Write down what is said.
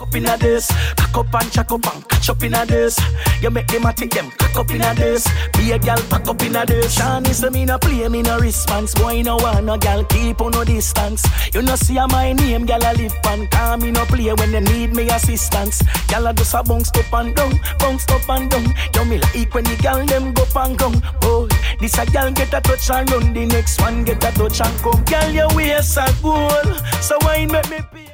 up in a this. Cock up and chuck up and catch up in a this. You make them a take them cock up in a this. Be a gal pack up in a this. Shani say me no play, me no response. Boy no want no gal keep on no distance. You no see my name, gal a live pan. Call me no play when you need me assistance. Gal a just a bounce up and down, bounce up and down. You me like when the gal them go and come. Boy, this a gal get a touch and run. The next one get a touch and come. Gal your waist a goal, so why make me pay?